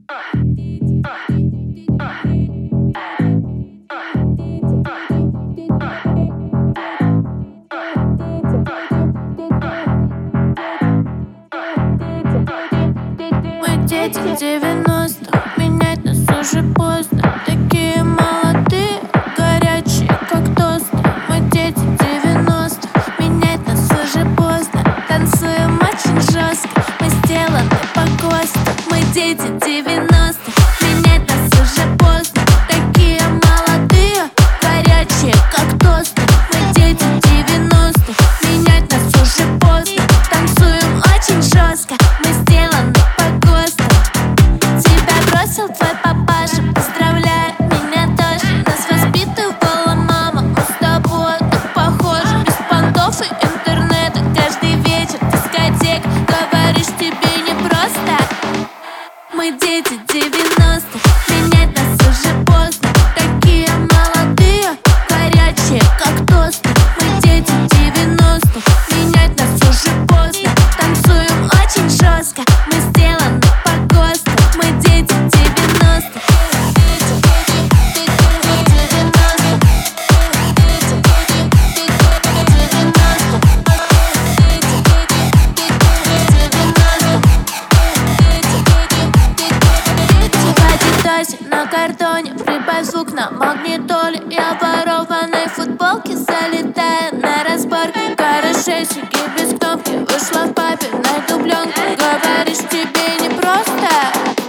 Мы дети 90-х, менять нас уже поздно. Такие молодые, горячие, как тосты. Мы дети 90-х, менять нас уже поздно. Танцуем очень жестко, мы сделаны по ГОСТу. Мы дети 90-х, менять нас уже поздно. Такие молодые, горячие, как тосты. Мы дети 90-х, менять нас уже поздно. Танцуем очень жестко, мы сделаны по ГОСТу. Тебя бросил твой папаша, поздравляю, меня тоже. Нас воспитывала мама, мы с тобой так похожи. Без понтов и интернета, каждый вечер дискотека. Говоришь, тебе не просто. Мы дети 90-х, менять нас уже поздно. Такие молодые, горячие, как тосты. Мы дети 90-х, менять нас уже поздно. Танцуем очень жестко, мы сделаны по ГОСТу. Мы дети 90-х. На картоне, прибавь звук на магнитоле. Я в ворованной футболке залетаю на разборке. Карашейщики без кнопки, вышла в папиной дубленке. Говоришь, тебе не просто.